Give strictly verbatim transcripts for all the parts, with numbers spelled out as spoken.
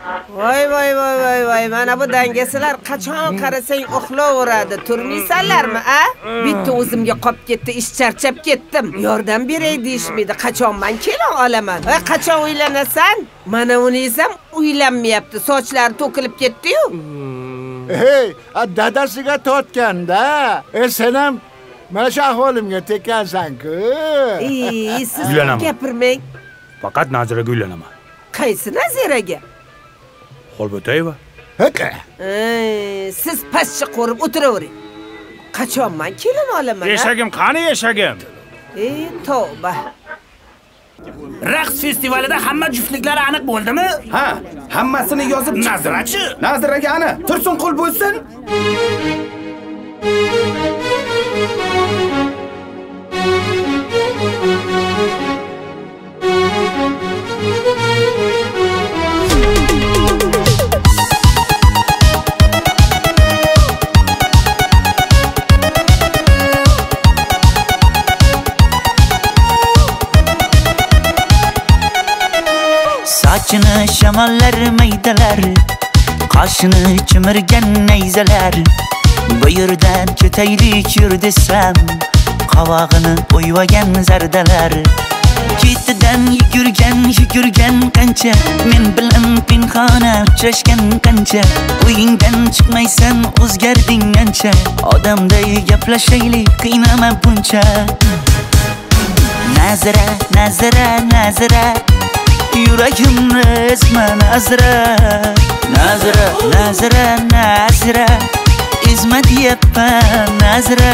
Voy voy voy voy voy, mana bu dangasalar qachon qarasang uxlaveradi. Turmaysanlarmi, a? Bitta o'zimga qolib ketdi, ish charchab ketdim. Yordam beray deyishmaydi. Qachon men kela olaman? Voy, qachon uylanasan? Mana uningiz ham uylanmayapti. Sochlari to'kilib ketdi-yu. Hey, dadasiga tortganda, e sen ham mana shu ahvolimga tekkansan-ku. Ey, siz gapirmang. Faqat Naziraga uylanaman. Qaysi Naziraga? Xolbo'tayeva. Haka. Ey, siz pastcha qo'rib o'tiravering. Qachon men kelin olaman? Eshagim qani eshagim? Ey, tavba. Raqs festivalida hamma juftliklari aniq bo'ldimi? Ha, hammasini yozib Nazirachi. Naziraga ana, Tursunqul bo'lsin. Saçını şamallar maydalar, qaşını chimirgan nayzalar. Bu yerdan ketaylik yur desam, qavog'ini o'yvagan zardalar. Ketidan yugurgan yugurgan qancha, men bilan pinhona uchrashgan qancha. Uyingdan chiqmaysan, o'zgarding ancha. Odamday gaplashaylik, qiynama buncha. Nazira, Nazira, Nazira, yuragimni ezma Nazira. Nazira, Nazira, Nazira, ezma deyapman Nazira.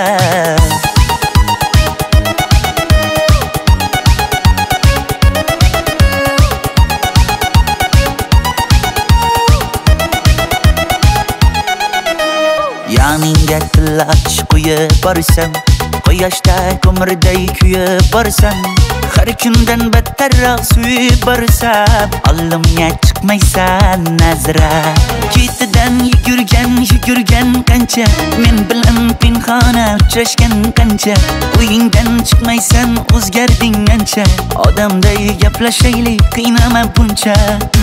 Yoningga tillash qo'yib borsam, quyoshda ko'mirday kuyib borsam, har kundan battarroq suyib borsam, oldimga chiqmaysan Nazira. Ketidan yugurgan yugurgan qancha, men bilan pinhona uchrashgan qancha. Uyingdan chiqmaysan, o'zgarding ancha. Odamday gaplashaylik, qiynama buncha.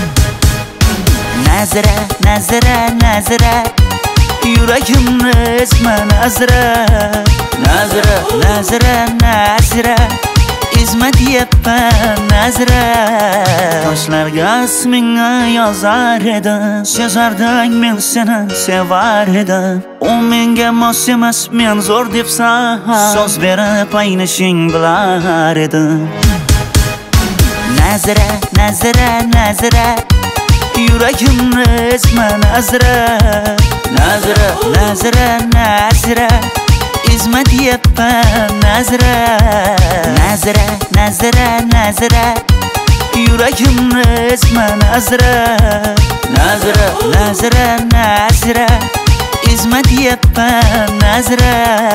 Nazira, Nazira, Nazira, yuragimni ezma Nazira. Nazira, Nazira, Nazira, ezma deyapman Nazira. Toshlarga ismingni yozar edim, sezarding men seni sevar edim. U menga mos emas, men zo'r debsan, so'z berib aynishing bilar edim. Nazira, Nazira, Nazira, yuragimni ezma Nazira. Nazira, Nazira, Nazira, ezma deyapman Nazira. Nazira, Nazira, Nazira, yuragimni ezma Nazira. Nazira, Nazira, Nazira, ezma deyapman Nazira.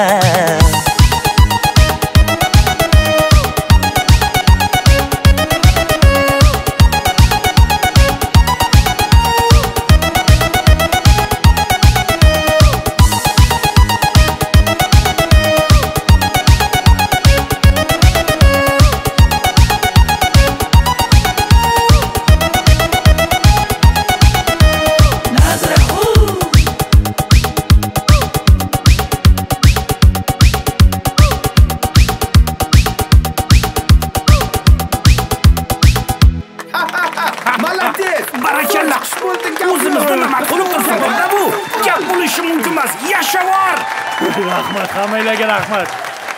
Barakalla. O'zimizdan nima qilib tursin bu? Gap bo'lishi mumkin emas. Yashavor. Rahmat, hammanglarga rahmat.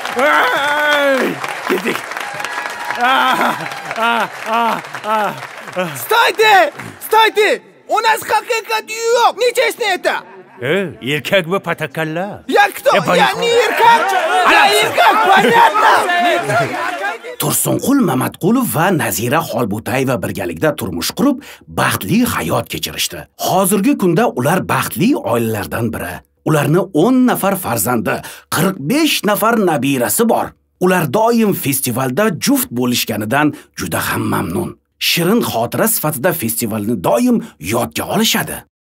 Ketdik. Stойте! Stойте! У нас haqiqat yo'q. Nechasini ayta? E, erkak bu patakalla. Я кто? Я не erkak. Я erkak, понятно? Tursunqul Mamatqulov va Nazira Xolbo'tayeva birgalikda turmush qurib, baxtli hayot kechirishdi. Hozirgi kunda ular baxtli oilalardan biri. Ularning o'n nafar farzandi, qirq besh nafar nabirasi bor. Ular doim festivalda juft bo'lishganidan juda ham mamnun. Shirin xotira sifatida festivalni doim yodga olishadi.